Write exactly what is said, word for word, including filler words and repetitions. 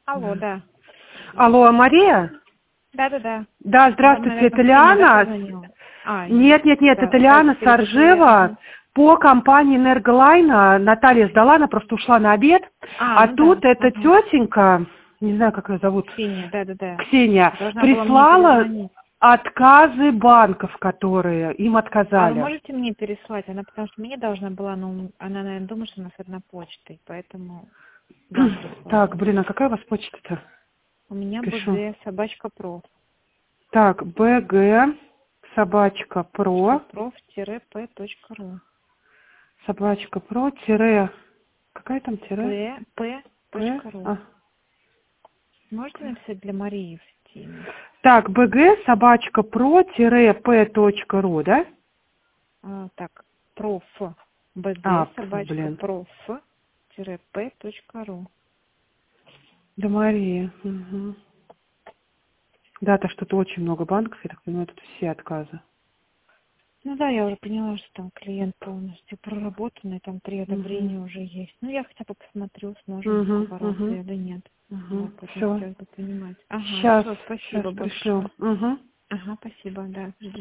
Алло, Да. да. Алло, Мария? Да-да-да. Да, Вам, здравствуйте, наверное, это Ксения, да, Лиана. позвонила? А, Нет, нет, нет, да, это Лиана давайте перепутали. Саржева. Ага. По компании Энерголайн. Наталья сдала, она просто ушла на обед. А, А ну да. тут эта Ага. тетенька, не знаю, как ее зовут, Ксения, да-да-да. Ксения, Должна была мне прислала перезвонить. отказы банков, которые им А вы отказали. можете мне переслать? Она потому что мне должна была, но она, наверное, думает, что у нас одна почта, поэтому вам Так, прислала. блин, а какая у вас почта-то? У меня Пишу. БГ, собачка про. Так, БГ, собачка, про, проф-п.ру. собачка, про, тире, какая там тире? П, П, П.ру. а. Можете написать для Марии в теме? Так, бг, собачка, про, тире, п, точка, ру, да? А, так, проф. А, БГ, п- собачка, блин, проф-п.ру. да Мария. Угу. Да, то что-то очень много банков, я так понимаю, тут все отказы. Ну да, я уже поняла, что там клиент полностью проработанный, там три Угу. одобрения уже есть. Ну, я хотя бы посмотрю, сможем Угу, побороться угу, или нет. угу. Вот, поэтому Все. хотелось бы понимать. Ага, Сейчас, все, сейчас спасибо пришлю. большое. Угу. Ага, спасибо, да.